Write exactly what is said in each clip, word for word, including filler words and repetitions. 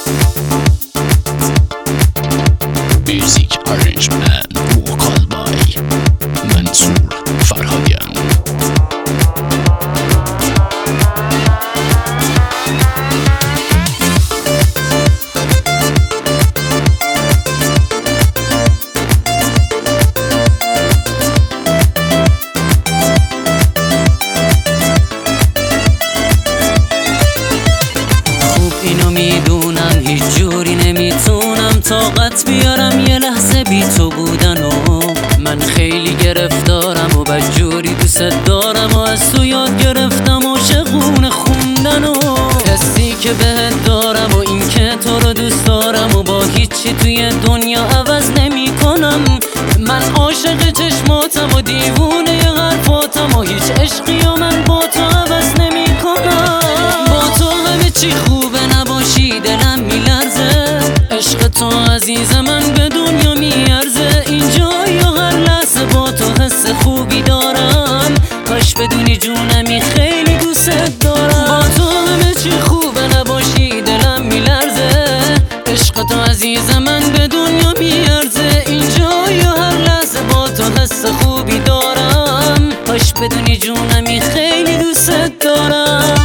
Music arrangement vocal by منصور فرهادیان. اینو میدونم هیچ جوری نمیتونم طاقت بیارم یه لحظه بی تو بودن و من خیلی گرفتارم و بدجوری دوست دارم و از تو یاد گرفتم عاشقونه خوندن و حسی که بهت دارم و این که تو رو دوست دارم و با هیچی توی دنیا عوض نمی کنم. من عاشق چشماتم و دیوونه ی حرفاتم و هیچ عشقی و من با تو عوض نمی کنم. با تو همه چی خوبه نباشی دلم میلرزه، عشق تو عزیز من به دنیا میارزه. اینجا یا هر لحظه با تو حس خوبی دارم، کاش بدونی جونمی خیلی دوست دارم. با تو همه چی خوبه نباشی دلم میلرزه، عشق تو عزیز من به دنیا میارزه. اینجا یا هر لحظه با تو حس خوبی دارم، کاش بدونی جونمی خیلی دوست دارم.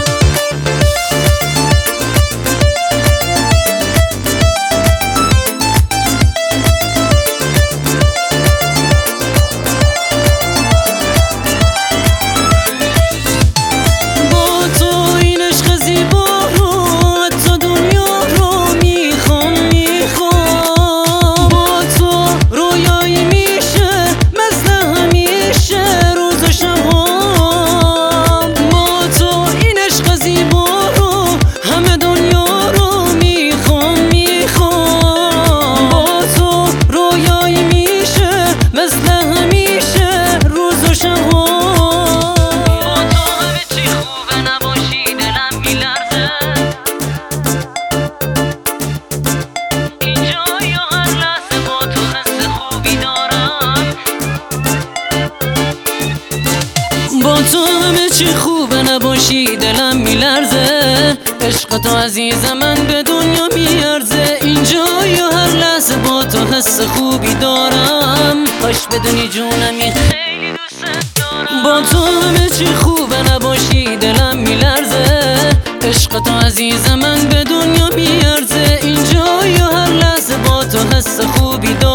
با تو همه چی خوبه نباشی دلم میلرزه، عشق تو عزیز من به دنیا میارزه. اینجا یا هر لحظه با تو حس خوبی دارم، کاش بدونی جونمی خیلی دوست دارم. با تو همه چی خوبه نباشی دلم میلرزه، عشق تو عزیز من به دنیا میارزه. اینجا یا هر لحظه با تو حس خوبی دارم،